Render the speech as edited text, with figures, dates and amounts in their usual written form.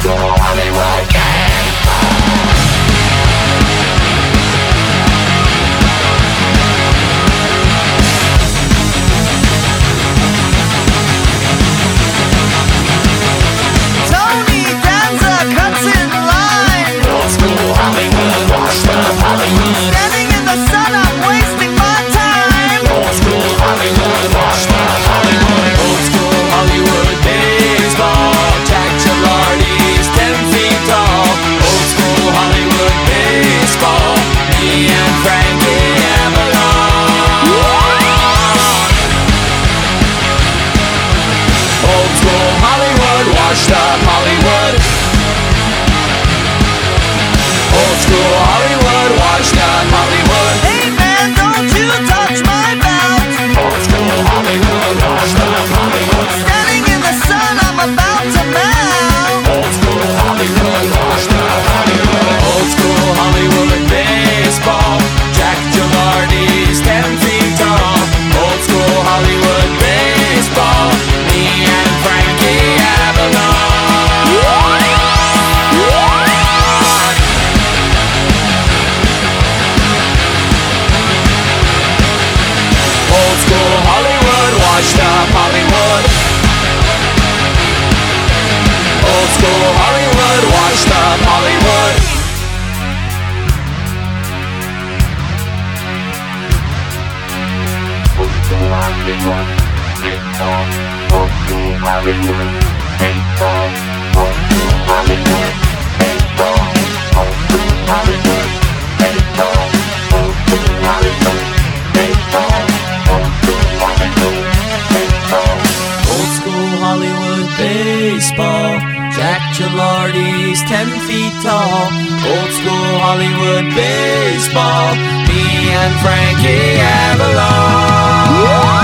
school Hollywood Tony Danza cuts in line. Old school Hollywood, washed up Hollywood. Standing in the sun, I'm wasting my time. Old school Hollywood, washed up Hollywood. Old school Hollywood baseball, Jack Gilardi's 10 feet tall. Old school Hollywood baseball, me and Frankie Avalon. Old school Hollywood, washed up Hollywood. Old school Hollywood, washed up Hollywood. Hey man, don't you touch my belt. Old school Hollywood, washed up Hollywood. Standing in the sun, I'm about to melt. Old school Hollywood, washed up Hollywood. Old school Hollywood baseball, Jack Gilardi's 10 feet tall. Old school Hollywood baseball, me and Frankie Avalon. Old school Hollywood, washed up Hollywood. Old school Hollywood, washed up Hollywood. Old school Hollywood, baseball. Old school Hollywood, baseball. Old school Hollywood, baseball. Old school Hollywood, baseball. Old school Hollywood, baseball. Old school Hollywood, baseball. Old school Hollywood baseball, Jack Gilardi's 10 feet tall. Old school Hollywood baseball, me and Frankie Avalon.